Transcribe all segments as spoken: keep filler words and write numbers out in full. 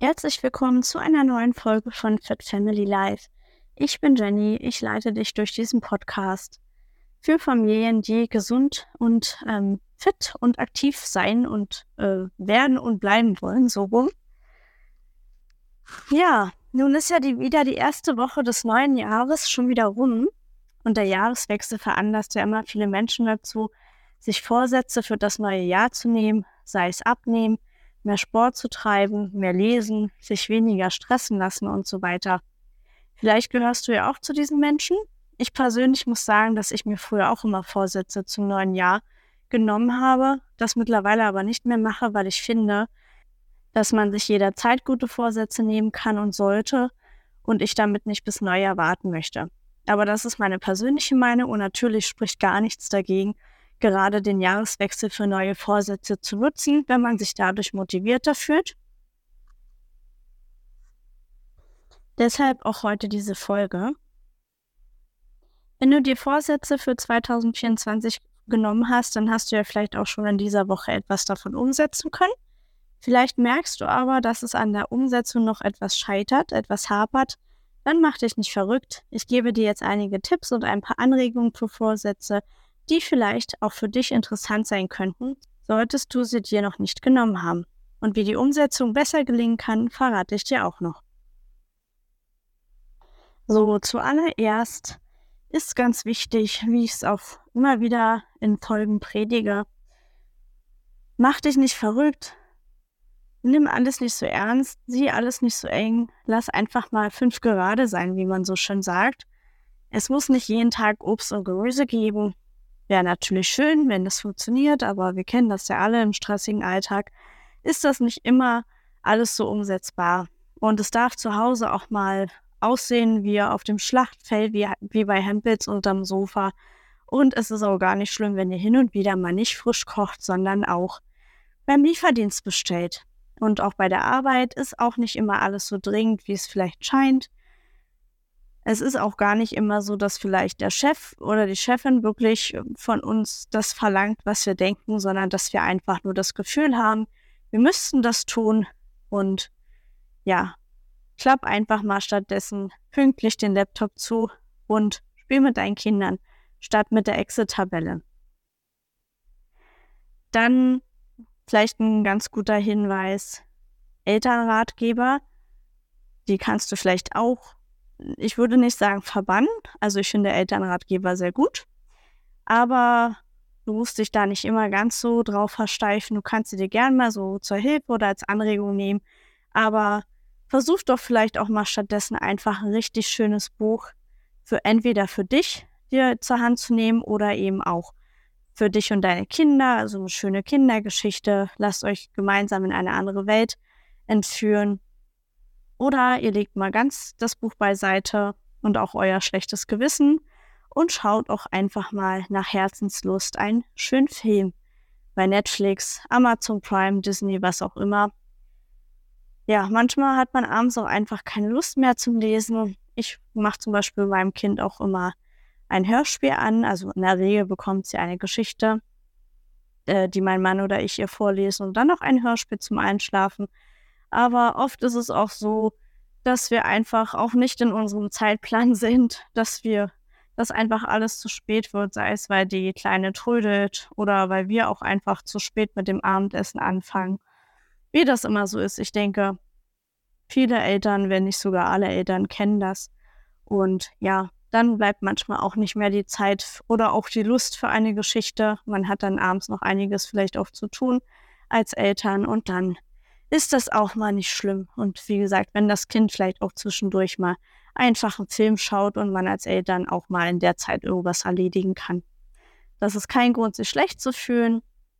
Herzlich willkommen zu einer neuen Folge von Fit Family Life. Ich bin Jenny, ich leite dich durch diesen Podcast für Familien, die gesund und ähm, fit und aktiv sein und äh, werden und bleiben wollen, so rum. Ja, nun ist ja die, wieder die erste Woche des neuen Jahres schon wieder rum und der Jahreswechsel veranlasst ja immer viele Menschen dazu, sich Vorsätze für das neue Jahr zu nehmen, sei es abnehmen, mehr Sport zu treiben, mehr lesen, sich weniger stressen lassen und so weiter. Vielleicht gehörst du ja auch zu diesen Menschen. Ich persönlich muss sagen, dass ich mir früher auch immer Vorsätze zum neuen Jahr genommen habe, das mittlerweile aber nicht mehr mache, weil ich finde, dass man sich jederzeit gute Vorsätze nehmen kann und sollte und ich damit nicht bis Neujahr warten möchte. Aber das ist meine persönliche Meinung und natürlich spricht gar nichts dagegen, gerade den Jahreswechsel für neue Vorsätze zu nutzen, wenn man sich dadurch motivierter fühlt. Deshalb auch heute diese Folge. Wenn du dir Vorsätze für zwanzig vierundzwanzig genommen hast, dann hast du ja vielleicht auch schon in dieser Woche etwas davon umsetzen können. Vielleicht merkst du aber, dass es an der Umsetzung noch etwas scheitert, etwas hapert. Dann mach dich nicht verrückt. Ich gebe dir jetzt einige Tipps und ein paar Anregungen für Vorsätze, die vielleicht auch für dich interessant sein könnten, solltest du sie dir noch nicht genommen haben. Und wie die Umsetzung besser gelingen kann, verrate ich dir auch noch. So, zuallererst ist ganz wichtig, wie ich es auch immer wieder in Folgen predige, mach dich nicht verrückt, nimm alles nicht so ernst, sieh alles nicht so eng, lass einfach mal fünf gerade sein, wie man so schön sagt. Es muss nicht jeden Tag Obst und Gemüse geben. Wäre natürlich schön, wenn das funktioniert, aber wir kennen das ja alle im stressigen Alltag, ist das nicht immer alles so umsetzbar. Und es darf zu Hause auch mal aussehen wie auf dem Schlachtfeld, wie, wie bei Hempels unterm Sofa. Und es ist auch gar nicht schlimm, wenn ihr hin und wieder mal nicht frisch kocht, sondern auch beim Lieferdienst bestellt. Und auch bei der Arbeit ist auch nicht immer alles so dringend, wie es vielleicht scheint. Es ist auch gar nicht immer so, dass vielleicht der Chef oder die Chefin wirklich von uns das verlangt, was wir denken, sondern dass wir einfach nur das Gefühl haben, wir müssten das tun und ja, klapp einfach mal stattdessen pünktlich den Laptop zu und spiel mit deinen Kindern statt mit der Excel-Tabelle. Dann vielleicht ein ganz guter Hinweis, Elternratgeber, die kannst du vielleicht auch, ich würde nicht sagen verbannen, also ich finde Elternratgeber sehr gut, aber du musst dich da nicht immer ganz so drauf versteifen. Du kannst sie dir gerne mal so zur Hilfe oder als Anregung nehmen, aber versuch doch vielleicht auch mal stattdessen einfach ein richtig schönes Buch für entweder für dich dir zur Hand zu nehmen oder eben auch für dich und deine Kinder, also eine schöne Kindergeschichte. Lasst euch gemeinsam in eine andere Welt entführen. Oder ihr legt mal ganz das Buch beiseite und auch euer schlechtes Gewissen und schaut auch einfach mal nach Herzenslust einen schönen Film bei Netflix, Amazon Prime, Disney, was auch immer. Ja, manchmal hat man abends auch einfach keine Lust mehr zum Lesen. Ich mache zum Beispiel meinem Kind auch immer ein Hörspiel an. Also in der Regel bekommt sie eine Geschichte, äh, die mein Mann oder ich ihr vorlesen und dann noch ein Hörspiel zum Einschlafen. Aber oft ist es auch so, dass wir einfach auch nicht in unserem Zeitplan sind, dass wir, dass einfach alles zu spät wird, sei es, weil die Kleine trödelt oder weil wir auch einfach zu spät mit dem Abendessen anfangen. Wie das immer so ist, ich denke, viele Eltern, wenn nicht sogar alle Eltern, kennen das. Und ja, dann bleibt manchmal auch nicht mehr die Zeit oder auch die Lust für eine Geschichte. Man hat dann abends noch einiges vielleicht auch zu tun als Eltern und dann ist das auch mal nicht schlimm. Und wie gesagt, wenn das Kind vielleicht auch zwischendurch mal einfach einen Film schaut und man als Eltern auch mal in der Zeit irgendwas erledigen kann. Das ist kein Grund, sich schlecht zu fühlen.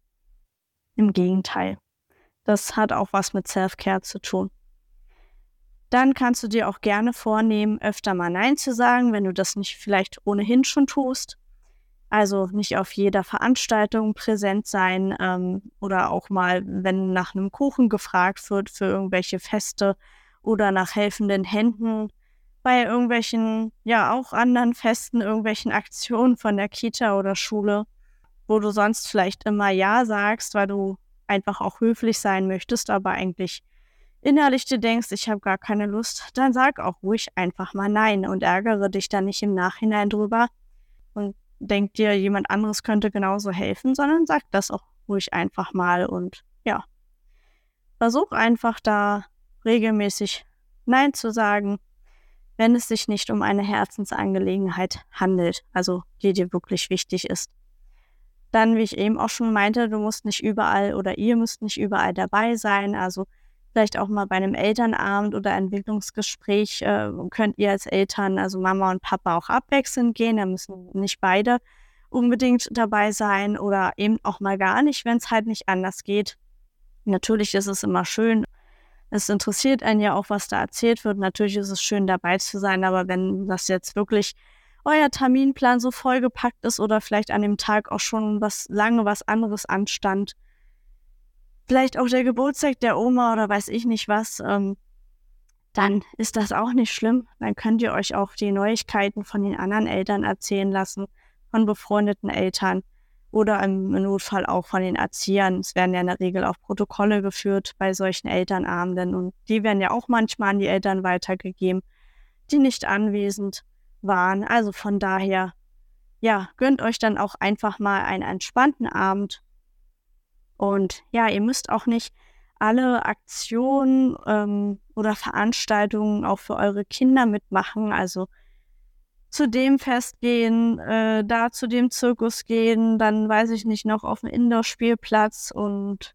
Im Gegenteil. Das hat auch was mit Self-Care zu tun. Dann kannst du dir auch gerne vornehmen, öfter mal Nein zu sagen, wenn du das nicht vielleicht ohnehin schon tust. Also nicht auf jeder Veranstaltung präsent sein ähm, oder auch mal, wenn nach einem Kuchen gefragt wird für irgendwelche Feste oder nach helfenden Händen bei irgendwelchen, ja auch anderen Festen, irgendwelchen Aktionen von der Kita oder Schule, wo du sonst vielleicht immer Ja sagst, weil du einfach auch höflich sein möchtest, aber eigentlich innerlich dir denkst, ich habe gar keine Lust, dann sag auch ruhig einfach mal nein und ärgere dich dann nicht im Nachhinein drüber und denk dir, jemand anderes könnte genauso helfen, sondern sag das auch ruhig einfach mal und ja, versuch einfach da regelmäßig Nein zu sagen, wenn es sich nicht um eine Herzensangelegenheit handelt, also die dir wirklich wichtig ist. Dann, wie ich eben auch schon meinte, du musst nicht überall oder ihr müsst nicht überall dabei sein, also vielleicht auch mal bei einem Elternabend oder Entwicklungsgespräch äh, könnt ihr als Eltern, also Mama und Papa, auch abwechselnd gehen, da müssen nicht beide unbedingt dabei sein oder eben auch mal gar nicht, wenn es halt nicht anders geht. Natürlich ist es immer schön, es interessiert einen ja auch, was da erzählt wird. Natürlich ist es schön, dabei zu sein, aber wenn das jetzt wirklich euer Terminplan so vollgepackt ist oder vielleicht an dem Tag auch schon was lange was anderes anstand, vielleicht auch der Geburtstag der Oma oder weiß ich nicht was, ähm, dann ist das auch nicht schlimm. Dann könnt ihr euch auch die Neuigkeiten von den anderen Eltern erzählen lassen, von befreundeten Eltern oder im Notfall auch von den Erziehern. Es werden ja in der Regel auch Protokolle geführt bei solchen Elternabenden und die werden ja auch manchmal an die Eltern weitergegeben, die nicht anwesend waren. Also von daher, ja, gönnt euch dann auch einfach mal einen entspannten Abend. Und ja, ihr müsst auch nicht alle Aktionen ähm, oder Veranstaltungen auch für eure Kinder mitmachen. Also zu dem Fest gehen, äh, da zu dem Zirkus gehen, dann weiß ich nicht, noch auf dem Indoor-Spielplatz und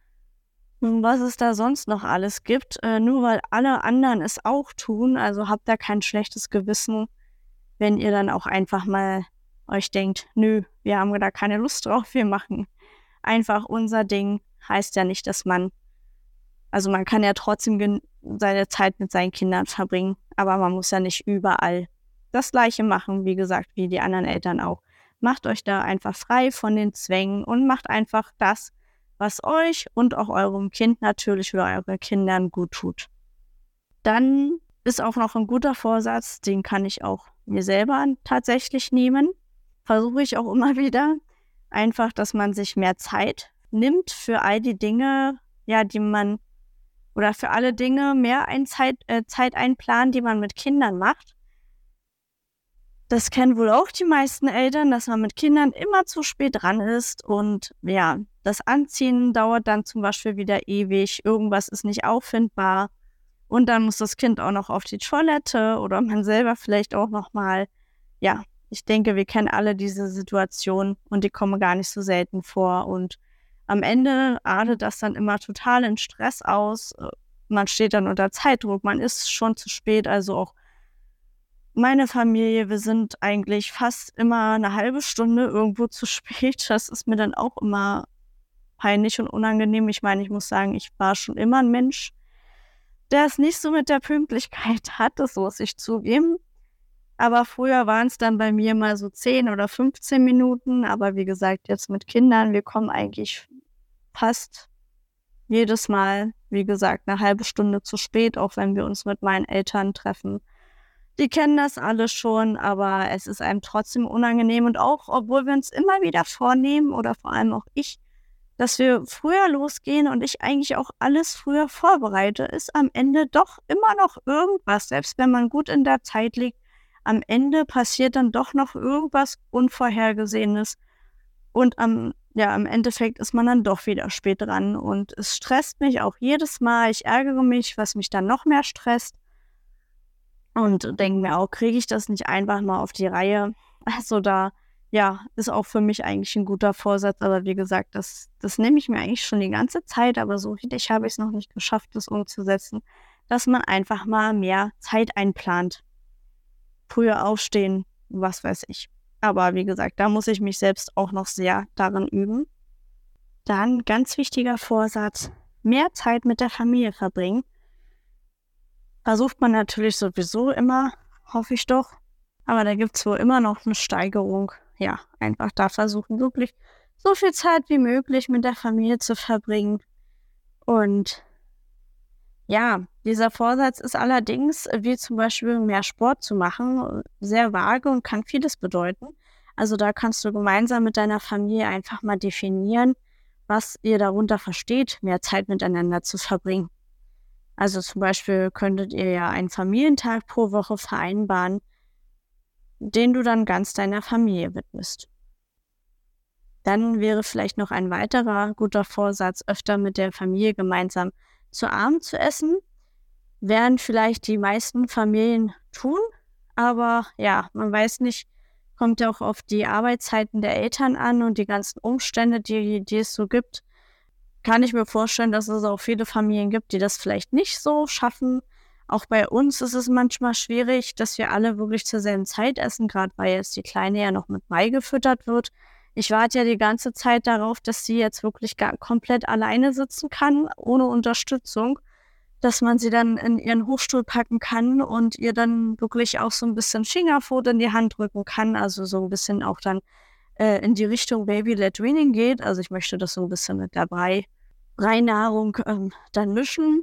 was es da sonst noch alles gibt. Äh, nur weil alle anderen es auch tun, also habt da kein schlechtes Gewissen, wenn ihr dann auch einfach mal euch denkt, nö, wir haben da keine Lust drauf, wir machen einfach unser Ding. Heißt ja nicht, dass man, also man kann ja trotzdem gen- seine Zeit mit seinen Kindern verbringen, aber man muss ja nicht überall das Gleiche machen, wie gesagt, wie die anderen Eltern auch. Macht euch da einfach frei von den Zwängen und macht einfach das, was euch und auch eurem Kind natürlich oder euren Kindern gut tut. Dann ist auch noch ein guter Vorsatz, den kann ich auch mir selber tatsächlich nehmen. Versuche ich auch immer wieder. Einfach, dass man sich mehr Zeit nimmt für all die Dinge, ja, die man, oder für alle Dinge mehr ein Zeit, äh, Zeit einplanen, die man mit Kindern macht. Das kennen wohl auch die meisten Eltern, dass man mit Kindern immer zu spät dran ist und ja, das Anziehen dauert dann zum Beispiel wieder ewig, irgendwas ist nicht auffindbar und dann muss das Kind auch noch auf die Toilette oder man selber vielleicht auch nochmal. Ja, ich denke, wir kennen alle diese Situation und die kommen gar nicht so selten vor und am Ende artet das dann immer total in Stress aus. Man steht dann unter Zeitdruck, man ist schon zu spät, also auch meine Familie, wir sind eigentlich fast immer eine halbe Stunde irgendwo zu spät. Das ist mir dann auch immer peinlich und unangenehm. Ich meine, ich muss sagen, ich war schon immer ein Mensch, der es nicht so mit der Pünktlichkeit hat, das muss ich zugeben. Aber früher waren es dann bei mir mal so zehn oder fünfzehn Minuten. Aber wie gesagt, jetzt mit Kindern, wir kommen eigentlich fast jedes Mal, wie gesagt, eine halbe Stunde zu spät, auch wenn wir uns mit meinen Eltern treffen. Die kennen das alle schon, aber es ist einem trotzdem unangenehm. Und auch, obwohl wir uns immer wieder vornehmen, oder vor allem auch ich, dass wir früher losgehen und ich eigentlich auch alles früher vorbereite, ist am Ende doch immer noch irgendwas. Selbst wenn man gut in der Zeit liegt, am Ende passiert dann doch noch irgendwas Unvorhergesehenes. Und am, ja, im Endeffekt ist man dann doch wieder spät dran. Und es stresst mich auch jedes Mal. Ich ärgere mich, was mich dann noch mehr stresst. Und denke mir auch, kriege ich das nicht einfach mal auf die Reihe? Also da, ja, ist auch für mich eigentlich ein guter Vorsatz. Aber wie gesagt, das, das nehme ich mir eigentlich schon die ganze Zeit. Aber so richtig habe ich es noch nicht geschafft, das umzusetzen, dass man einfach mal mehr Zeit einplant. Früher aufstehen, was weiß ich. Aber wie gesagt, da muss ich mich selbst auch noch sehr darin üben. Dann ganz wichtiger Vorsatz, mehr Zeit mit der Familie verbringen. Versucht man natürlich sowieso immer, hoffe ich doch. Aber da gibt es wohl immer noch eine Steigerung. Ja, einfach da versuchen, wirklich so viel Zeit wie möglich mit der Familie zu verbringen. Und ja, dieser Vorsatz ist allerdings, wie zum Beispiel mehr Sport zu machen, sehr vage und kann vieles bedeuten. Also da kannst du gemeinsam mit deiner Familie einfach mal definieren, was ihr darunter versteht, mehr Zeit miteinander zu verbringen. Also zum Beispiel könntet ihr ja einen Familientag pro Woche vereinbaren, den du dann ganz deiner Familie widmest. Dann wäre vielleicht noch ein weiterer guter Vorsatz, öfter mit der Familie gemeinsam zu Abend zu essen. Werden vielleicht die meisten Familien tun, aber ja, man weiß nicht, kommt ja auch auf die Arbeitszeiten der Eltern an und die ganzen Umstände, die, die es so gibt. Kann ich mir vorstellen, dass es auch viele Familien gibt, die das vielleicht nicht so schaffen. Auch bei uns ist es manchmal schwierig, dass wir alle wirklich zur selben Zeit essen, gerade weil jetzt die Kleine ja noch mit Brei gefüttert wird. Ich warte ja die ganze Zeit darauf, dass sie jetzt wirklich gar komplett alleine sitzen kann, ohne Unterstützung, dass man sie dann in ihren Hochstuhl packen kann und ihr dann wirklich auch so ein bisschen Fingerfood in die Hand drücken kann, also so ein bisschen auch dann äh, in die Richtung Baby-led Weaning geht. Also ich möchte das so ein bisschen mit der Brei, Breinahrung ähm, dann mischen.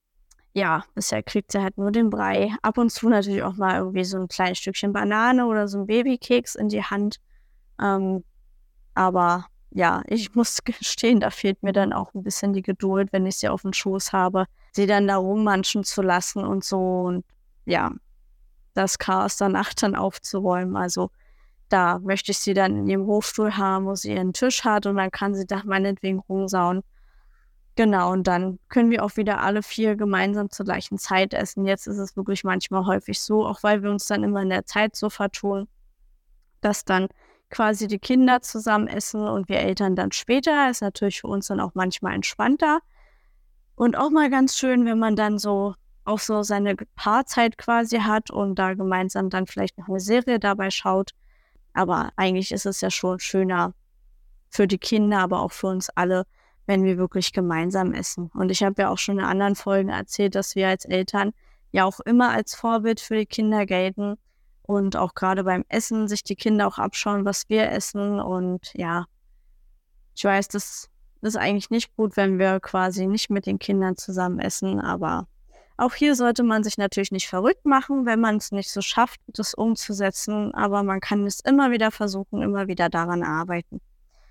Ja, bisher kriegt sie halt nur den Brei. Ab und zu natürlich auch mal irgendwie so ein kleines Stückchen Banane oder so ein Babykeks in die Hand. Ähm, aber ja, ich muss gestehen, da fehlt mir dann auch ein bisschen die Geduld, wenn ich sie auf dem Schoß habe, sie dann da rummanschen zu lassen und so und ja, das Chaos danach dann aufzuräumen. Also da möchte ich sie dann in ihrem Hochstuhl haben, wo sie ihren Tisch hat und dann kann sie da meinetwegen rumsauen. Genau, und dann können wir auch wieder alle vier gemeinsam zur gleichen Zeit essen. Jetzt ist es wirklich manchmal häufig so, auch weil wir uns dann immer in der Zeit so vertun, dass dann quasi die Kinder zusammen essen und wir Eltern dann später. Ist natürlich für uns dann auch manchmal entspannter. Und auch mal ganz schön, wenn man dann so auch so seine Paarzeit quasi hat und da gemeinsam dann vielleicht noch eine Serie dabei schaut. Aber eigentlich ist es ja schon schöner für die Kinder, aber auch für uns alle, wenn wir wirklich gemeinsam essen. Und ich habe ja auch schon in anderen Folgen erzählt, dass wir als Eltern ja auch immer als Vorbild für die Kinder gelten. Und auch gerade beim Essen sich die Kinder auch abschauen, was wir essen. Und ja, ich weiß, das ist eigentlich nicht gut, wenn wir quasi nicht mit den Kindern zusammen essen. Aber auch hier sollte man sich natürlich nicht verrückt machen, wenn man es nicht so schafft, das umzusetzen. Aber man kann es immer wieder versuchen, immer wieder daran arbeiten.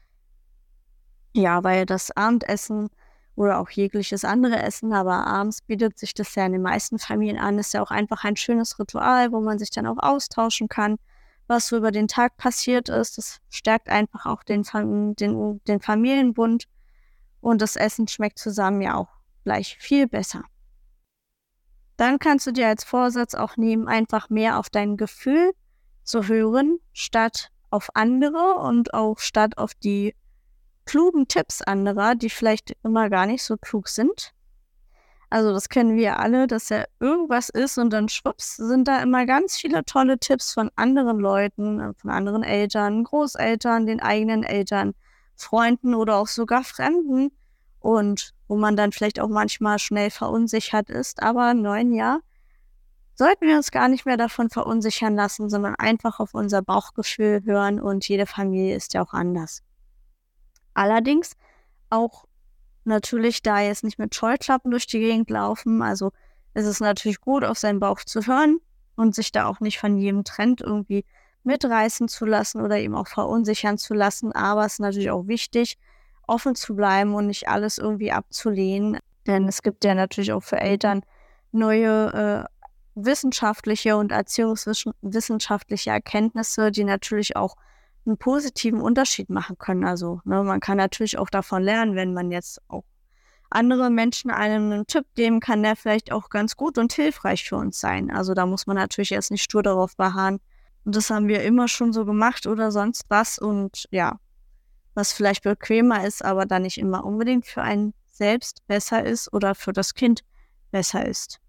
Ja, weil das Abendessen oder auch jegliches andere Essen, aber abends bietet sich das ja in den meisten Familien an, ist ja auch einfach ein schönes Ritual, wo man sich dann auch austauschen kann, was so über den Tag passiert ist. Das stärkt einfach auch den, Fam- den, den Familienbund und das Essen schmeckt zusammen ja auch gleich viel besser. Dann kannst du dir als Vorsatz auch nehmen, einfach mehr auf dein Gefühl zu hören, statt auf andere und auch statt auf die klugen Tipps anderer, die vielleicht immer gar nicht so klug sind. Also das kennen wir alle, dass ja irgendwas ist und dann schwupps sind da immer ganz viele tolle Tipps von anderen Leuten, von anderen Eltern, Großeltern, den eigenen Eltern, Freunden oder auch sogar Fremden und wo man dann vielleicht auch manchmal schnell verunsichert ist. Aber im neuen Jahr sollten wir uns gar nicht mehr davon verunsichern lassen, sondern einfach auf unser Bauchgefühl hören und jede Familie ist ja auch anders. Allerdings auch natürlich da jetzt nicht mit Scheuklappen durch die Gegend laufen. Also es ist natürlich gut, auf seinen Bauch zu hören und sich da auch nicht von jedem Trend irgendwie mitreißen zu lassen oder eben auch verunsichern zu lassen. Aber es ist natürlich auch wichtig, offen zu bleiben und nicht alles irgendwie abzulehnen. Denn es gibt ja natürlich auch für Eltern neue äh, wissenschaftliche und erziehungswissenschaftliche Erkenntnisse, die natürlich auch einen positiven Unterschied machen können. Also ne, man kann natürlich auch davon lernen, wenn man jetzt auch andere Menschen einem einen Tipp geben kann, der vielleicht auch ganz gut und hilfreich für uns sein. Also da muss man natürlich jetzt nicht stur darauf beharren. Und das haben wir immer schon so gemacht oder sonst was. Und ja, was vielleicht bequemer ist, aber dann nicht immer unbedingt für einen selbst besser ist oder für das Kind besser ist.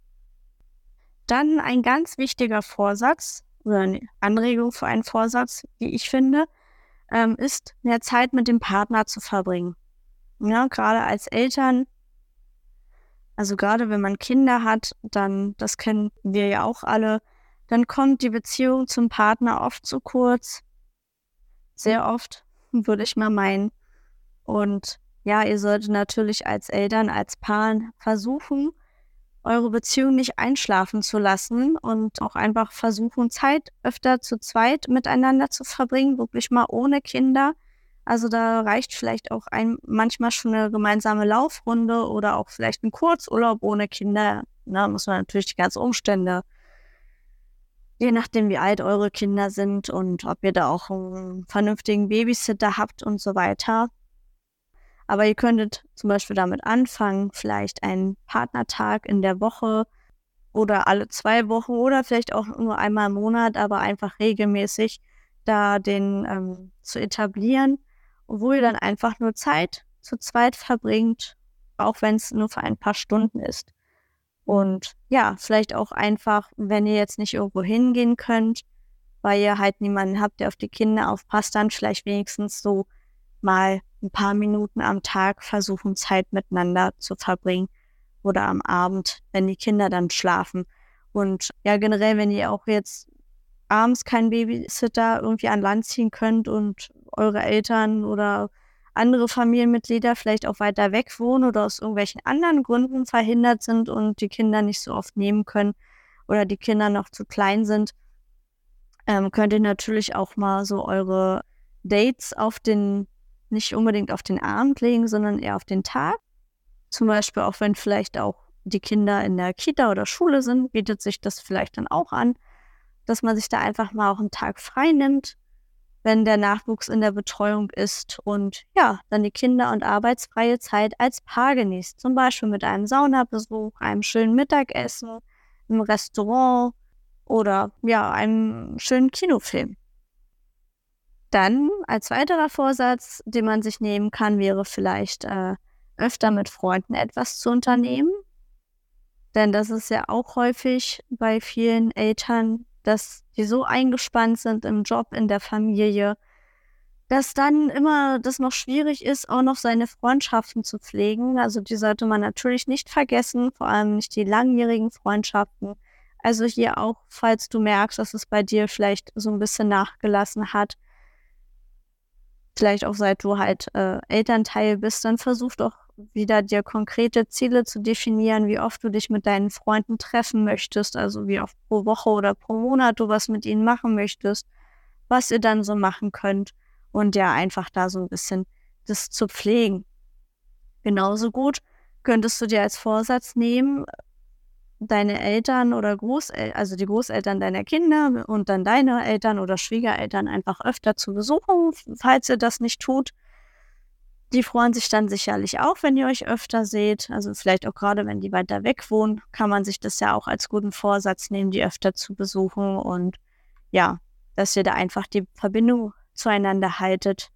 Dann ein ganz wichtiger Vorsatz oder eine Anregung für einen Vorsatz, wie ich finde, ähm, ist, mehr Zeit mit dem Partner zu verbringen. Ja, gerade als Eltern, also gerade wenn man Kinder hat, dann, das kennen wir ja auch alle, dann kommt die Beziehung zum Partner oft zu kurz. Sehr oft, würde ich mal meinen. Und ja, ihr solltet natürlich als Eltern, als Paar versuchen, eure Beziehung nicht einschlafen zu lassen und auch einfach versuchen, Zeit öfter zu zweit miteinander zu verbringen, wirklich mal ohne Kinder. Also da reicht vielleicht auch ein manchmal schon eine gemeinsame Laufrunde oder auch vielleicht ein Kurzurlaub ohne Kinder. Da muss man natürlich die ganzen Umstände, je nachdem, wie alt eure Kinder sind und ob ihr da auch einen vernünftigen Babysitter habt und so weiter. Aber ihr könntet zum Beispiel damit anfangen, vielleicht einen Partnertag in der Woche oder alle zwei Wochen oder vielleicht auch nur einmal im Monat, aber einfach regelmäßig da den ähm, zu etablieren, wo ihr dann einfach nur Zeit zu zweit verbringt, auch wenn es nur für ein paar Stunden ist. Und ja, vielleicht auch einfach, wenn ihr jetzt nicht irgendwo hingehen könnt, weil ihr halt niemanden habt, der auf die Kinder aufpasst, dann vielleicht wenigstens so mal ein paar Minuten am Tag versuchen, Zeit miteinander zu verbringen oder am Abend, wenn die Kinder dann schlafen. Und ja, generell, wenn ihr auch jetzt abends keinen Babysitter irgendwie an Land ziehen könnt und eure Eltern oder andere Familienmitglieder vielleicht auch weiter weg wohnen oder aus irgendwelchen anderen Gründen verhindert sind und die Kinder nicht so oft nehmen können oder die Kinder noch zu klein sind, ähm, könnt ihr natürlich auch mal so eure Dates auf den, nicht unbedingt auf den Abend legen, sondern eher auf den Tag. Zum Beispiel auch wenn vielleicht auch die Kinder in der Kita oder Schule sind, bietet sich das vielleicht dann auch an, dass man sich da einfach mal auch einen Tag frei nimmt, wenn der Nachwuchs in der Betreuung ist und ja, dann die Kinder- und arbeitsfreie Zeit als Paar genießt. Zum Beispiel mit einem Saunabesuch, einem schönen Mittagessen, im Restaurant oder ja, einem schönen Kinofilm. Dann als weiterer Vorsatz, den man sich nehmen kann, wäre vielleicht äh, öfter mit Freunden etwas zu unternehmen. Denn das ist ja auch häufig bei vielen Eltern, dass die so eingespannt sind im Job, in der Familie, dass dann immer das noch schwierig ist, auch noch seine Freundschaften zu pflegen. Also die sollte man natürlich nicht vergessen, vor allem nicht die langjährigen Freundschaften. Also hier auch, falls du merkst, dass es bei dir vielleicht so ein bisschen nachgelassen hat, vielleicht auch seit du halt äh, Elternteil bist, dann versuch doch wieder dir konkrete Ziele zu definieren, wie oft du dich mit deinen Freunden treffen möchtest, also wie oft pro Woche oder pro Monat du was mit ihnen machen möchtest, was ihr dann so machen könnt und ja, einfach da so ein bisschen das zu pflegen. Genauso gut könntest du dir als Vorsatz nehmen, deine Eltern oder Großeltern, also die Großeltern deiner Kinder und dann deine Eltern oder Schwiegereltern einfach öfter zu besuchen, falls ihr das nicht tut. Die freuen sich dann sicherlich auch, wenn ihr euch öfter seht. Also vielleicht auch gerade, wenn die weiter weg wohnen, kann man sich das ja auch als guten Vorsatz nehmen, die öfter zu besuchen und ja, dass ihr da einfach die Verbindung zueinander haltet,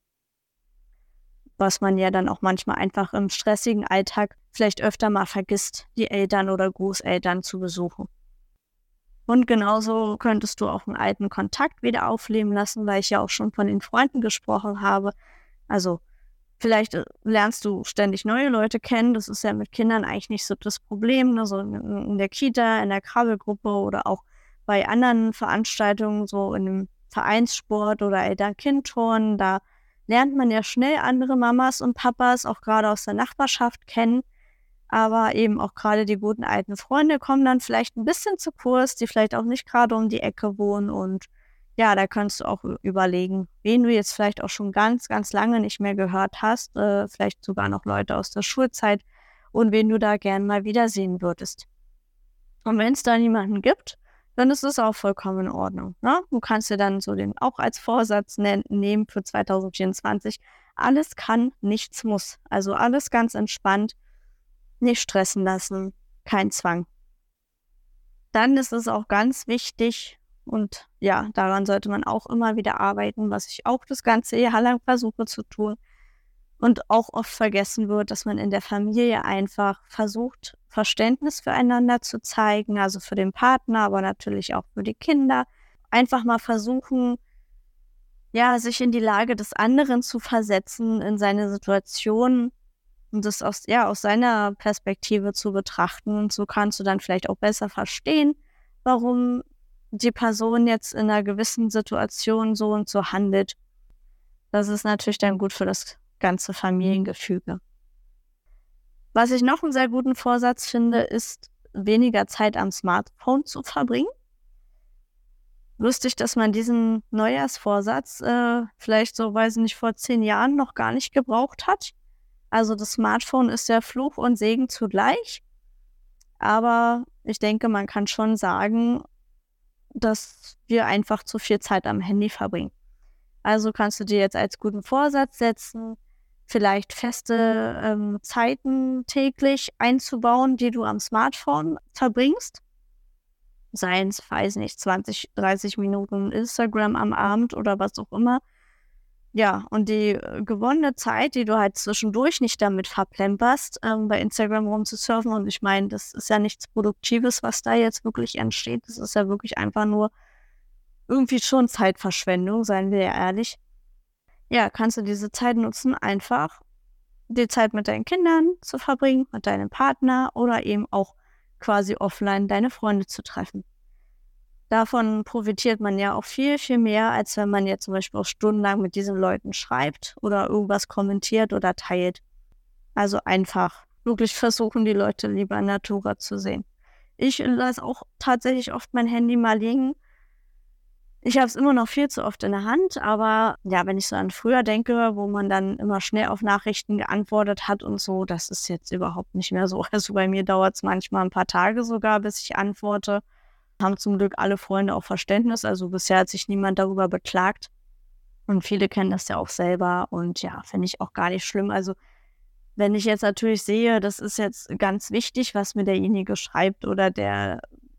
was man ja dann auch manchmal einfach im stressigen Alltag vielleicht öfter mal vergisst, die Eltern oder Großeltern zu besuchen. Und genauso könntest du auch einen alten Kontakt wieder aufleben lassen, weil ich ja auch schon von den Freunden gesprochen habe. Also vielleicht lernst du ständig neue Leute kennen. Das ist ja mit Kindern eigentlich nicht so das Problem. Ne? So in der Kita, in der Krabbelgruppe oder auch bei anderen Veranstaltungen, so in einem Vereinssport oder Eltern-Kind-Turnen, da lernt man ja schnell andere Mamas und Papas, auch gerade aus der Nachbarschaft, kennen. Aber eben auch gerade die guten alten Freunde kommen dann vielleicht ein bisschen zu kurz, die vielleicht auch nicht gerade um die Ecke wohnen. Und ja, da kannst du auch überlegen, wen du jetzt vielleicht auch schon ganz, ganz lange nicht mehr gehört hast. Äh, vielleicht sogar noch Leute aus der Schulzeit und wen du da gern mal wiedersehen würdest. Und wenn es da niemanden gibt, dann ist es auch vollkommen in Ordnung. Ne? Du kannst dir dann so den auch als Vorsatz ne- nehmen für zwanzig vierundzwanzig. Alles kann, nichts muss. Also alles ganz entspannt. Nicht stressen lassen, kein Zwang. Dann ist es auch ganz wichtig und ja, daran sollte man auch immer wieder arbeiten, was ich auch das ganze Jahr lang versuche zu tun und auch oft vergessen wird, dass man in der Familie einfach versucht, Verständnis füreinander zu zeigen, also für den Partner, aber natürlich auch für die Kinder. Einfach mal versuchen, ja, sich in die Lage des anderen zu versetzen, in seine Situation und das aus, ja, aus seiner Perspektive zu betrachten. Und so kannst du dann vielleicht auch besser verstehen, warum die Person jetzt in einer gewissen Situation so und so handelt. Das ist natürlich dann gut für das ganze Familiengefüge. Was ich noch einen sehr guten Vorsatz finde, ist, weniger Zeit am Smartphone zu verbringen. Lustig, dass man diesen Neujahrsvorsatz äh, vielleicht so, weiß ich nicht, vor zehn Jahren noch gar nicht gebraucht hat. Also das Smartphone ist ja Fluch und Segen zugleich. Aber ich denke, man kann schon sagen, dass wir einfach zu viel Zeit am Handy verbringen. Also kannst du dir jetzt als guten Vorsatz setzen, vielleicht feste ähm, Zeiten täglich einzubauen, die du am Smartphone verbringst. Seien es, weiß nicht, zwanzig, dreißig Minuten Instagram am Abend oder was auch immer. Ja, und die äh, gewonnene Zeit, die du halt zwischendurch nicht damit verplemperst, ähm, bei Instagram rumzusurfen. Und ich meine, das ist ja nichts Produktives, was da jetzt wirklich entsteht. Das ist ja wirklich einfach nur irgendwie schon Zeitverschwendung, seien wir ja ehrlich. Ja, kannst du diese Zeit nutzen, einfach die Zeit mit deinen Kindern zu verbringen, mit deinem Partner oder eben auch quasi offline deine Freunde zu treffen. Davon profitiert man ja auch viel, viel mehr, als wenn man jetzt zum Beispiel auch stundenlang mit diesen Leuten schreibt oder irgendwas kommentiert oder teilt. Also einfach wirklich versuchen, die Leute lieber in Natura zu sehen. Ich lasse auch tatsächlich oft mein Handy mal liegen. Ich habe es immer noch viel zu oft in der Hand, aber ja, wenn ich so an früher denke, wo man dann immer schnell auf Nachrichten geantwortet hat und so, das ist jetzt überhaupt nicht mehr so. Also bei mir dauert es manchmal ein paar Tage sogar, bis ich antworte. Haben zum Glück alle Freunde auch Verständnis, also bisher hat sich niemand darüber beklagt. Und viele kennen das ja auch selber und ja, finde ich auch gar nicht schlimm. Also wenn ich jetzt natürlich sehe, das ist jetzt ganz wichtig, was mir derjenige schreibt oder der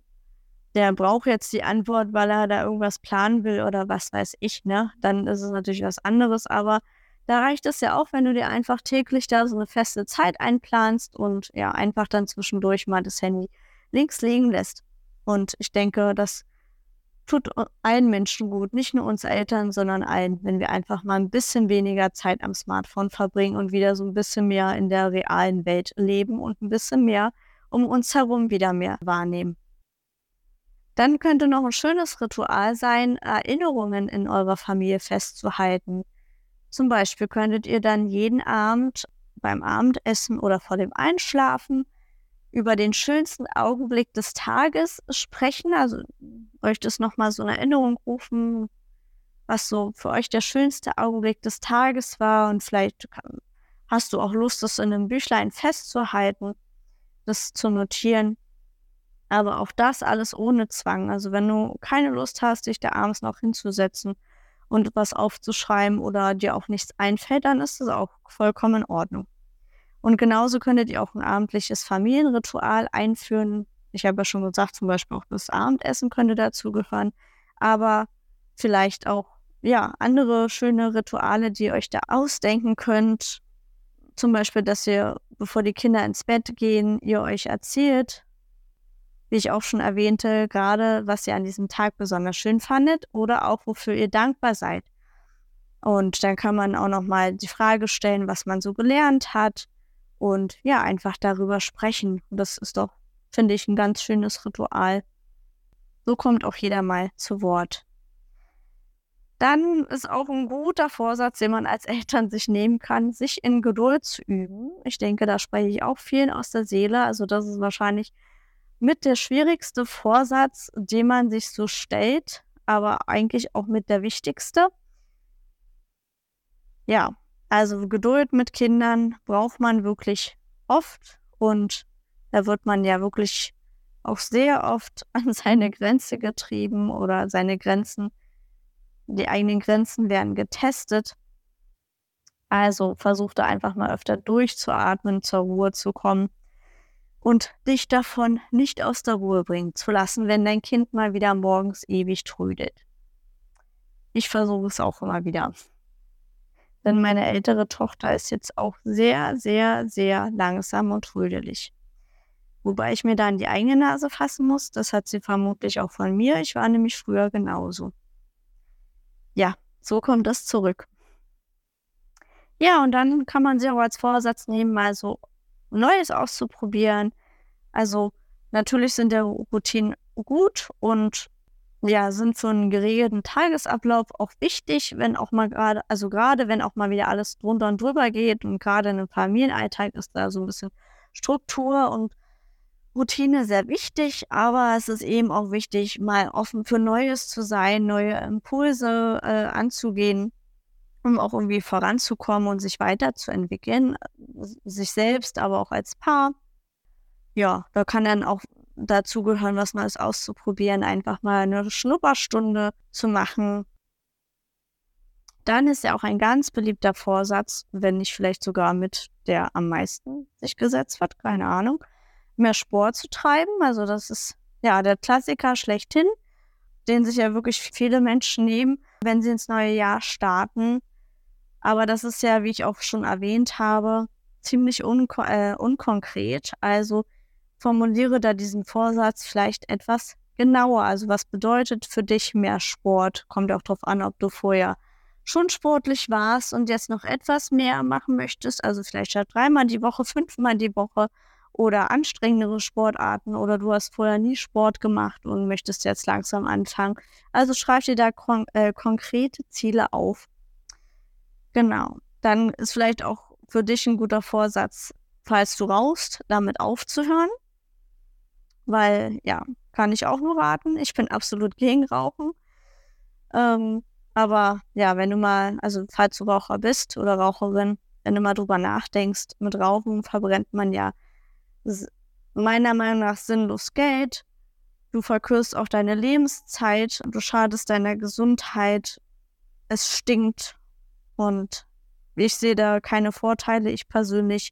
der braucht jetzt die Antwort, weil er da irgendwas planen will oder was weiß ich, ne? Dann ist es natürlich was anderes, aber da reicht es ja auch, wenn du dir einfach täglich da so eine feste Zeit einplanst und ja, einfach dann zwischendurch mal das Handy links liegen lässt. Und ich denke, das tut allen Menschen gut, nicht nur uns Eltern, sondern allen, wenn wir einfach mal ein bisschen weniger Zeit am Smartphone verbringen und wieder so ein bisschen mehr in der realen Welt leben und ein bisschen mehr um uns herum wieder mehr wahrnehmen. Dann könnte noch ein schönes Ritual sein, Erinnerungen in eurer Familie festzuhalten. Zum Beispiel könntet ihr dann jeden Abend beim Abendessen oder vor dem Einschlafen über den schönsten Augenblick des Tages sprechen, also euch das nochmal so in Erinnerung rufen, was so für euch der schönste Augenblick des Tages war und vielleicht hast du auch Lust, das in einem Büchlein festzuhalten, das zu notieren. Aber auch das alles ohne Zwang. Also wenn du keine Lust hast, dich da abends noch hinzusetzen und was aufzuschreiben oder dir auch nichts einfällt, dann ist das auch vollkommen in Ordnung. Und genauso könntet ihr auch ein abendliches Familienritual einführen. Ich habe ja schon gesagt, zum Beispiel auch das Abendessen könnte dazugehören. Aber vielleicht auch ja andere schöne Rituale, die ihr euch da ausdenken könnt. Zum Beispiel, dass ihr, bevor die Kinder ins Bett gehen, ihr euch erzählt, wie ich auch schon erwähnte, gerade was ihr an diesem Tag besonders schön fandet oder auch wofür ihr dankbar seid. Und dann kann man auch nochmal die Frage stellen, was man so gelernt hat und ja, einfach darüber sprechen. Und das ist doch, finde ich, ein ganz schönes Ritual. So kommt auch jeder mal zu Wort. Dann ist auch ein guter Vorsatz, den man als Eltern sich nehmen kann, sich in Geduld zu üben. Ich denke, da spreche ich auch vielen aus der Seele. Also das ist wahrscheinlich mit der schwierigste Vorsatz, den man sich so stellt, aber eigentlich auch mit der wichtigste. Ja, also Geduld mit Kindern braucht man wirklich oft und da wird man ja wirklich auch sehr oft an seine Grenze getrieben oder seine Grenzen, die eigenen Grenzen werden getestet. Also versuch da einfach mal öfter durchzuatmen, zur Ruhe zu kommen. Und dich davon nicht aus der Ruhe bringen zu lassen, wenn dein Kind mal wieder morgens ewig trödelt. Ich versuche es auch immer wieder. Denn meine ältere Tochter ist jetzt auch sehr, sehr, sehr langsam und trödelig. Wobei ich mir da in die eigene Nase fassen muss. Das hat sie vermutlich auch von mir. Ich war nämlich früher genauso. Ja, so kommt das zurück. Ja, und dann kann man sich auch als Vorsatz nehmen, mal so Neues auszuprobieren. Also natürlich sind der Routinen gut und ja, sind für einen geregelten Tagesablauf auch wichtig, wenn auch mal gerade, also gerade wenn auch mal wieder alles drunter und drüber geht und gerade in einem Familienalltag ist da so ein bisschen Struktur und Routine sehr wichtig, aber es ist eben auch wichtig, mal offen für Neues zu sein, neue Impulse äh, anzugehen, um auch irgendwie voranzukommen und sich weiterzuentwickeln, äh, sich selbst, aber auch als Paar. Ja, da kann dann auch dazu gehören, was Neues auszuprobieren, einfach mal eine Schnupperstunde zu machen. Dann ist ja auch ein ganz beliebter Vorsatz, wenn nicht vielleicht sogar mit der am meisten sich gesetzt wird, keine Ahnung, mehr Sport zu treiben. Also das ist ja der Klassiker schlechthin, den sich ja wirklich viele Menschen nehmen, wenn sie ins neue Jahr starten. Aber das ist ja, wie ich auch schon erwähnt habe, ziemlich unko- äh, unkonkret. Also formuliere da diesen Vorsatz vielleicht etwas genauer. Also was bedeutet für dich mehr Sport? Kommt auch darauf an, ob du vorher schon sportlich warst und jetzt noch etwas mehr machen möchtest. Also vielleicht statt dreimal die Woche, fünfmal die Woche oder anstrengendere Sportarten oder du hast vorher nie Sport gemacht und möchtest jetzt langsam anfangen. Also schreib dir da kon- äh, konkrete Ziele auf. Genau. Dann ist vielleicht auch für dich ein guter Vorsatz, falls du rauchst, damit aufzuhören. Weil, ja, kann ich auch nur raten. Ich bin absolut gegen Rauchen. Ähm, aber ja, wenn du mal, also falls du Raucher bist oder Raucherin, wenn du mal drüber nachdenkst, mit Rauchen verbrennt man ja s- meiner Meinung nach sinnlos Geld. Du verkürzt auch deine Lebenszeit, du schadest deiner Gesundheit. Es stinkt und ich sehe da keine Vorteile, ich persönlich.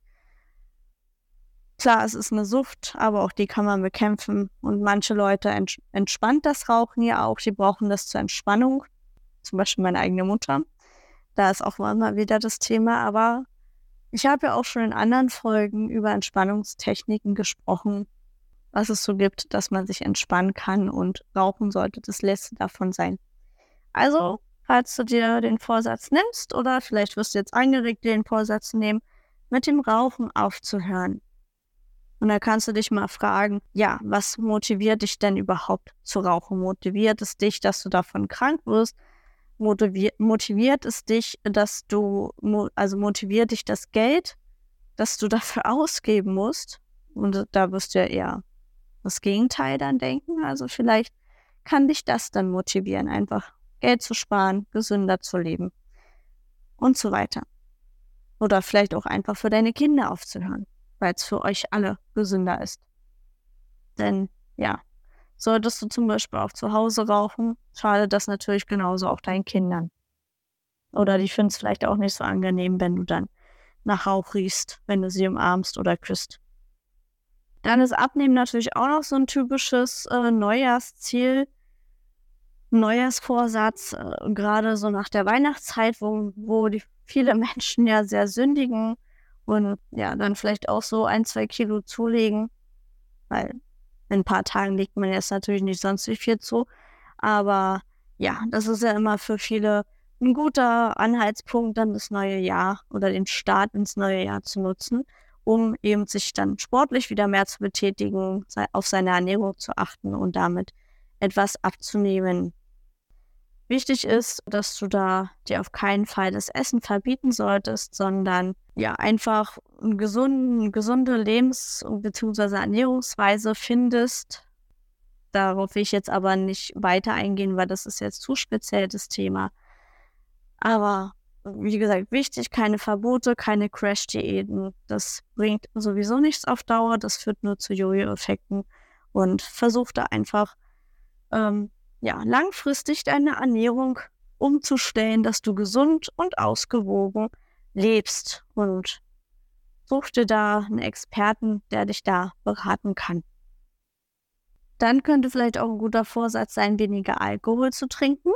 Klar, es ist eine Sucht, aber auch die kann man bekämpfen. Und manche Leute ents- entspannt das Rauchen ja auch. Die brauchen das zur Entspannung. Zum Beispiel meine eigene Mutter. Da ist auch immer wieder das Thema. Aber ich habe ja auch schon in anderen Folgen über Entspannungstechniken gesprochen, was es so gibt, dass man sich entspannen kann. Und Rauchen sollte das Letzte davon sein. Also, falls du dir den Vorsatz nimmst oder vielleicht wirst du jetzt angeregt, dir den Vorsatz zu nehmen, mit dem Rauchen aufzuhören. Und da kannst du dich mal fragen, ja, was motiviert dich denn überhaupt zu rauchen? Motiviert es dich, dass du davon krank wirst? Motiviert, motiviert es dich, dass du, mo- also motiviert dich das Geld, das du dafür ausgeben musst? Und da wirst du ja eher das Gegenteil dann denken. Also vielleicht kann dich das dann motivieren, einfach Geld zu sparen, gesünder zu leben und so weiter. Oder vielleicht auch einfach für deine Kinder aufzuhören, weil es für euch alle gesünder ist. Denn ja, solltest du zum Beispiel auch zu Hause rauchen, schadet das natürlich genauso auch deinen Kindern. Oder die finden es vielleicht auch nicht so angenehm, wenn du dann nach Rauch riechst, wenn du sie umarmst oder küsst. Dann ist Abnehmen natürlich auch noch so ein typisches äh, Neujahrsziel, Neujahrsvorsatz, äh, gerade so nach der Weihnachtszeit, wo, wo die viele Menschen ja sehr sündigen und ja, dann vielleicht auch so ein, zwei Kilo zulegen, weil in ein paar Tagen legt man jetzt natürlich nicht sonst wie viel zu. Aber ja, das ist ja immer für viele ein guter Anhaltspunkt, dann das neue Jahr oder den Start ins neue Jahr zu nutzen, um eben sich dann sportlich wieder mehr zu betätigen, sei- auf seine Ernährung zu achten und damit etwas abzunehmen. Wichtig ist, dass du da dir auf keinen Fall das Essen verbieten solltest, sondern ja einfach eine gesunde, gesunde Lebens- bzw. Ernährungsweise findest. Darauf will ich jetzt aber nicht weiter eingehen, weil das ist jetzt zu speziell das Thema. Aber wie gesagt, wichtig, keine Verbote, keine Crash-Diäten. Das bringt sowieso nichts auf Dauer, das führt nur zu Jojo-Effekten. Und versuch da einfach ähm, ja, langfristig deine Ernährung umzustellen, dass du gesund und ausgewogen lebst. Und such dir da einen Experten, der dich da beraten kann. Dann könnte vielleicht auch ein guter Vorsatz sein, weniger Alkohol zu trinken.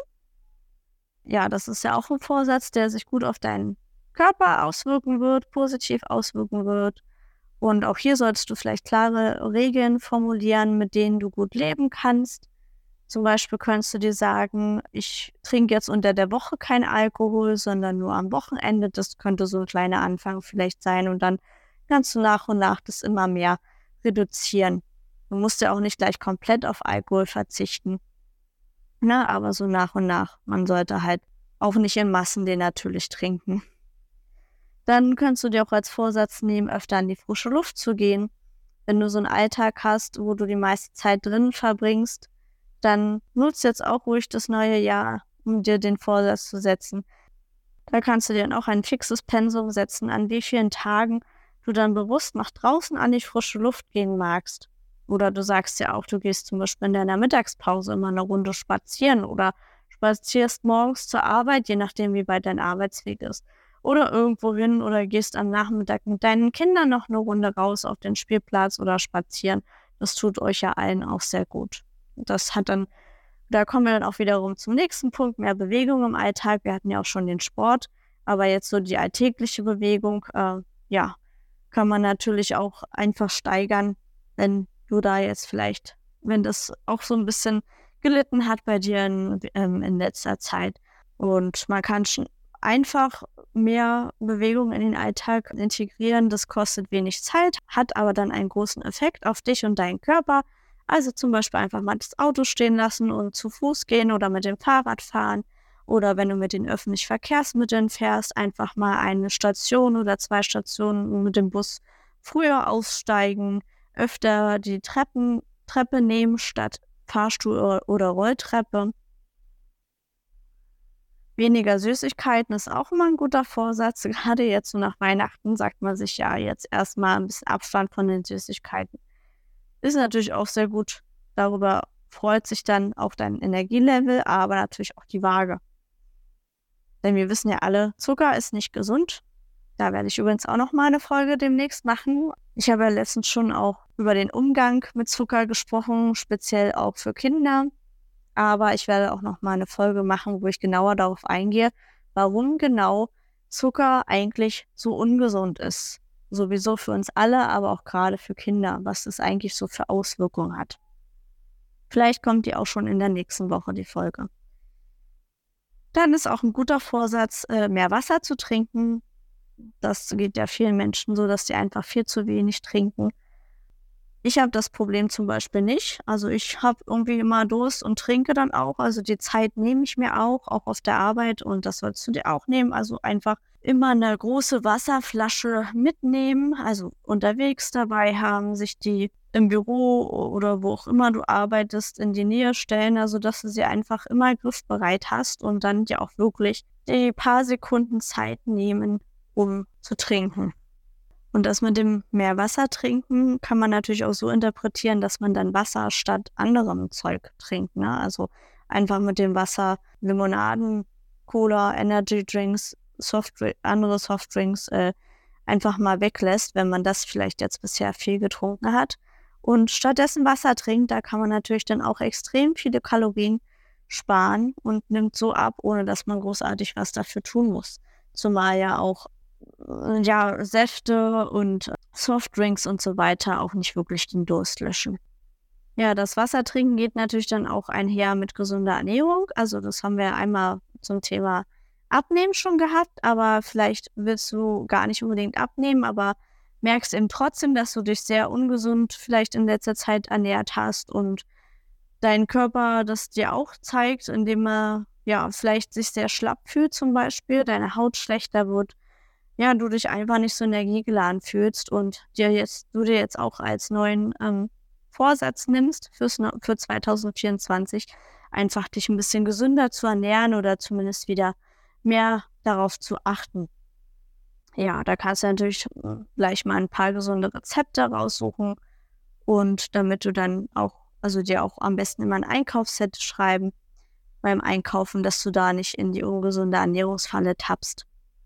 Ja, das ist ja auch ein Vorsatz, der sich gut auf deinen Körper auswirken wird, positiv auswirken wird. Und auch hier solltest du vielleicht klare Regeln formulieren, mit denen du gut leben kannst. Zum Beispiel könntest du dir sagen, ich trinke jetzt unter der Woche kein Alkohol, sondern nur am Wochenende. Das könnte so ein kleiner Anfang vielleicht sein. Und dann kannst du nach und nach das immer mehr reduzieren. Du musst ja auch nicht gleich komplett auf Alkohol verzichten. Na, aber so nach und nach. Man sollte halt auch nicht in Massen den natürlich trinken. Dann kannst du dir auch als Vorsatz nehmen, öfter in die frische Luft zu gehen. wenn du so einen Alltag hast, wo du die meiste Zeit drin verbringst, dann nutzt jetzt auch ruhig das neue Jahr, um dir den Vorsatz zu setzen. Da kannst du dir dann auch ein fixes Pensum setzen, an wie vielen Tagen du dann bewusst nach draußen an die frische Luft gehen magst. Oder du sagst ja auch, du gehst zum Beispiel in deiner Mittagspause immer eine Runde spazieren oder spazierst morgens zur Arbeit, je nachdem, wie weit dein Arbeitsweg ist. Oder irgendwo hin oder gehst am Nachmittag mit deinen Kindern noch eine Runde raus auf den Spielplatz oder spazieren. Das tut euch ja allen auch sehr gut. Das hat dann, da kommen wir dann auch wiederum zum nächsten Punkt, mehr Bewegung im Alltag. Wir hatten ja auch schon den Sport, aber jetzt so die alltägliche Bewegung, äh, ja, kann man natürlich auch einfach steigern, wenn du da jetzt vielleicht, wenn das auch so ein bisschen gelitten hat bei dir in, ähm, in letzter Zeit. Und man kann schon einfach mehr Bewegung in den Alltag integrieren. Das kostet wenig Zeit, hat aber dann einen großen Effekt auf dich und deinen Körper. Also zum Beispiel einfach mal das Auto stehen lassen und zu Fuß gehen oder mit dem Fahrrad fahren. Oder wenn du mit den öffentlichen Verkehrsmitteln fährst, einfach mal eine Station oder zwei Stationen mit dem Bus früher aussteigen, öfter die Treppen, Treppe nehmen statt Fahrstuhl oder, oder Rolltreppe. Weniger Süßigkeiten ist auch immer ein guter Vorsatz. Gerade jetzt so nach Weihnachten sagt man sich ja jetzt erstmal ein bisschen Abstand von den Süßigkeiten. Ist natürlich auch sehr gut. Darüber freut sich dann auch dein Energielevel, aber natürlich auch die Waage. Denn wir wissen ja alle, Zucker ist nicht gesund. Da werde ich übrigens auch noch mal eine Folge demnächst machen. Ich habe ja letztens schon auch über den Umgang mit Zucker gesprochen, speziell auch für Kinder. Aber ich werde auch noch mal eine Folge machen, wo ich genauer darauf eingehe, warum genau Zucker eigentlich so ungesund ist. Sowieso für uns alle, aber auch gerade für Kinder, was es eigentlich so für Auswirkungen hat. Vielleicht kommt die auch schon in der nächsten Woche, die Folge. Dann ist auch ein guter Vorsatz, mehr Wasser zu trinken. Das geht ja vielen Menschen so, dass sie einfach viel zu wenig trinken. Ich habe das Problem zum Beispiel nicht. Also ich habe irgendwie immer Durst und trinke dann auch. Also die Zeit nehme ich mir auch, auch auf der Arbeit. Und das sollst du dir auch nehmen. Also einfach immer eine große Wasserflasche mitnehmen, also unterwegs dabei haben, sich die im Büro oder wo auch immer du arbeitest in die Nähe stellen, also dass du sie einfach immer griffbereit hast und dann dir auch wirklich die paar Sekunden Zeit nehmen, um zu trinken. Und das mit dem mehr Wasser trinken kann man natürlich auch so interpretieren, dass man dann Wasser statt anderem Zeug trinkt, ne? Also einfach mit dem Wasser Limonaden, Cola, Energy Drinks, Softdrink, andere Softdrinks äh, einfach mal weglässt, wenn man das vielleicht jetzt bisher viel getrunken hat. Und stattdessen Wasser trinkt, da kann man natürlich dann auch extrem viele Kalorien sparen und nimmt so ab, ohne dass man großartig was dafür tun muss. Zumal ja auch ja, Säfte und Softdrinks und so weiter auch nicht wirklich den Durst löschen. Ja, das Wassertrinken geht natürlich dann auch einher mit gesunder Ernährung. Also das haben wir einmal zum Thema Abnehmen schon gehabt, aber vielleicht willst du gar nicht unbedingt abnehmen, aber merkst eben trotzdem, dass du dich sehr ungesund vielleicht in letzter Zeit ernährt hast und dein Körper das dir auch zeigt, indem er ja vielleicht sich sehr schlapp fühlt zum Beispiel, deine Haut schlechter wird, ja, du dich einfach nicht so energiegeladen fühlst und dir jetzt, du dir jetzt auch als neuen ähm, Vorsatz nimmst fürs, für zwanzig vierundzwanzig, einfach dich ein bisschen gesünder zu ernähren oder zumindest wieder mehr darauf zu achten. Ja, da kannst du natürlich gleich mal ein paar gesunde Rezepte raussuchen und damit du dann auch, also dir auch am besten immer ein Einkaufsset schreiben beim Einkaufen, dass du da nicht in die ungesunde Ernährungsfalle tappst.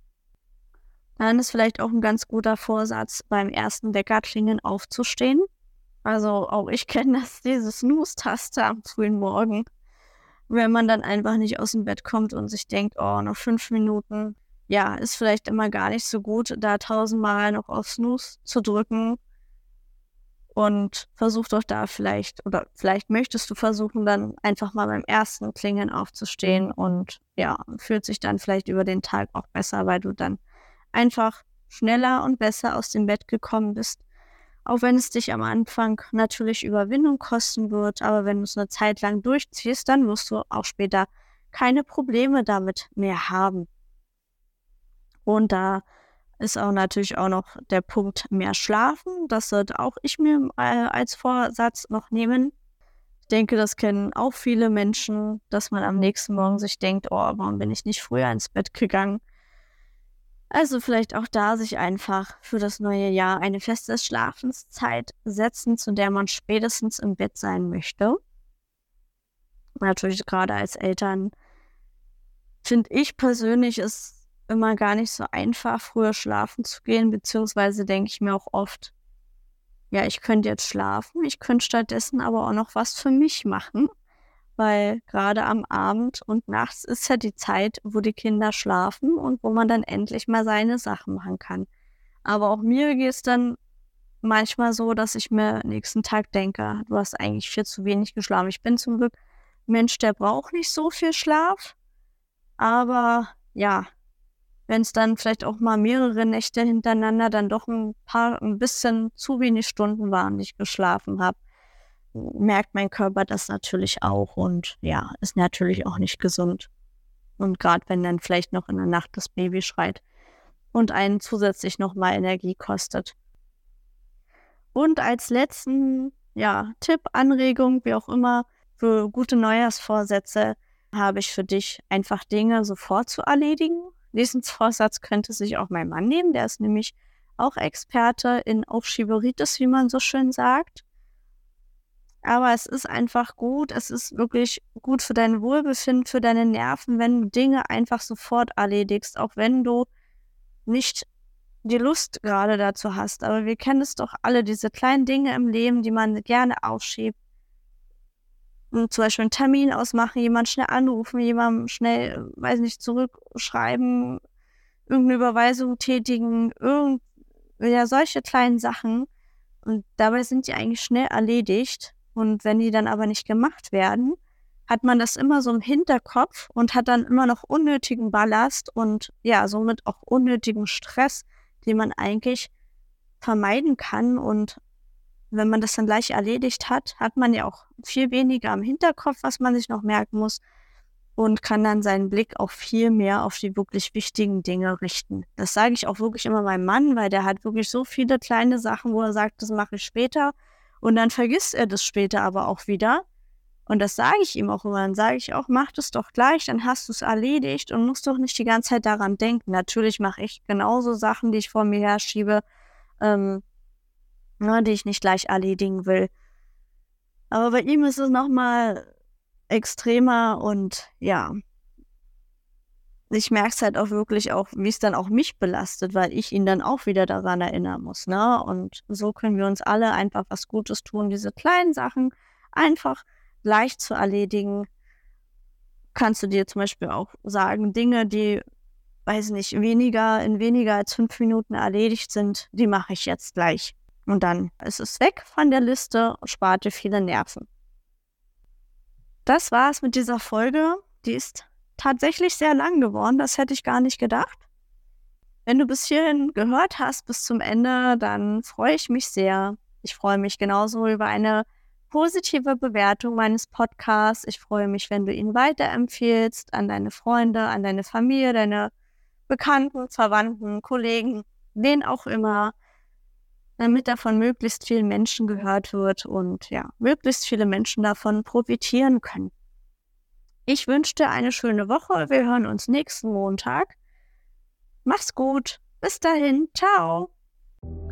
Dann ist vielleicht auch ein ganz guter Vorsatz, beim ersten Weckerklingeln aufzustehen. Also auch ich kenne das, diese Snooze-Taste am frühen Morgen, wenn man dann einfach nicht aus dem Bett kommt und sich denkt, oh, noch fünf Minuten, ja, ist vielleicht immer gar nicht so gut, da tausendmal noch auf Snooze zu drücken. Und versuch doch da vielleicht, oder vielleicht möchtest du versuchen, dann einfach mal beim ersten Klingeln aufzustehen und ja, fühlt sich dann vielleicht über den Tag auch besser, weil du dann einfach schneller und besser aus dem Bett gekommen bist. Auch wenn es dich am Anfang natürlich Überwindung kosten wird, aber wenn du es eine Zeit lang durchziehst, dann wirst du auch später keine Probleme damit mehr haben. Und da ist auch natürlich auch noch der Punkt mehr schlafen. Das sollte auch ich mir äh, als Vorsatz noch nehmen. Ich denke, das kennen auch viele Menschen, dass man am nächsten Morgen sich denkt, oh, warum bin ich nicht früher ins Bett gegangen? Also vielleicht auch da sich einfach für das neue Jahr eine feste Schlafenszeit setzen, zu der man spätestens im Bett sein möchte. Natürlich gerade als Eltern finde ich persönlich es immer gar nicht so einfach, früher schlafen zu gehen, beziehungsweise denke ich mir auch oft, ja, ich könnte jetzt schlafen, ich könnte stattdessen aber auch noch was für mich machen, weil gerade am Abend und nachts ist ja die Zeit, wo die Kinder schlafen und wo man dann endlich mal seine Sachen machen kann. Aber auch mir geht es dann manchmal so, dass ich mir nächsten Tag denke, du hast eigentlich viel zu wenig geschlafen. Ich bin zum Glück ein Mensch, der braucht nicht so viel Schlaf, aber ja, wenn es dann vielleicht auch mal mehrere Nächte hintereinander dann doch ein paar, ein bisschen zu wenig Stunden waren, die ich geschlafen habe, merkt mein Körper das natürlich auch und ja, ist natürlich auch nicht gesund. Und gerade wenn dann vielleicht noch in der Nacht das Baby schreit und einen zusätzlich nochmal Energie kostet. Und als letzten ja, Tipp, Anregung, wie auch immer, für gute Neujahrsvorsätze habe ich für dich einfach Dinge sofort zu erledigen. Diesen Vorsatz könnte sich auch mein Mann nehmen, der ist nämlich auch Experte in Aufschieberitis, wie man so schön sagt. Aber es ist einfach gut, es ist wirklich gut für dein Wohlbefinden, für deine Nerven, wenn du Dinge einfach sofort erledigst, auch wenn du nicht die Lust gerade dazu hast. Aber wir kennen es doch alle, diese kleinen Dinge im Leben, die man gerne aufschiebt. Und zum Beispiel einen Termin ausmachen, jemanden schnell anrufen, jemandem schnell, weiß nicht, zurückschreiben, irgendeine Überweisung tätigen, irgend, ja, solche kleinen Sachen. Und dabei sind die eigentlich schnell erledigt. Und wenn die dann aber nicht gemacht werden, hat man das immer so im Hinterkopf und hat dann immer noch unnötigen Ballast und ja, somit auch unnötigen Stress, den man eigentlich vermeiden kann. Und wenn man das dann gleich erledigt hat, hat man ja auch viel weniger am Hinterkopf, was man sich noch merken muss und kann dann seinen Blick auch viel mehr auf die wirklich wichtigen Dinge richten. Das sage ich auch wirklich immer meinem Mann, weil der hat wirklich so viele kleine Sachen, wo er sagt, das mache ich später und dann vergisst er das später aber auch wieder. Und das sage ich ihm auch immer. Dann sage ich auch, mach das doch gleich, dann hast du es erledigt und musst doch nicht die ganze Zeit daran denken. Natürlich mache ich genauso Sachen, die ich vor mir herschiebe, ähm, ne, die ich nicht gleich erledigen will. Aber bei ihm ist es nochmal extremer und ja, ich merke es halt auch wirklich auch, wie es dann auch mich belastet, weil ich ihn dann auch wieder daran erinnern muss, ne? Und so können wir uns alle einfach was Gutes tun, diese kleinen Sachen einfach leicht zu erledigen. Kannst du dir zum Beispiel auch sagen, Dinge, die, weiß nicht, weniger, in weniger als fünf Minuten erledigt sind, die mache ich jetzt gleich. Und dann ist es weg von der Liste und spart dir viele Nerven. Das war's mit dieser Folge. Die ist tatsächlich sehr lang geworden, das hätte ich gar nicht gedacht. Wenn du bis hierhin gehört hast, bis zum Ende, dann freue ich mich sehr. Ich freue mich genauso über eine positive Bewertung meines Podcasts. Ich freue mich, wenn du ihn weiterempfehlst an deine Freunde, an deine Familie, deine Bekannten, Verwandten, Kollegen, wen auch immer, damit er von möglichst vielen Menschen gehört wird und ja, möglichst viele Menschen davon profitieren können. Ich wünsche dir eine schöne Woche. Wir hören uns nächsten Montag. Mach's gut. Bis dahin. Ciao.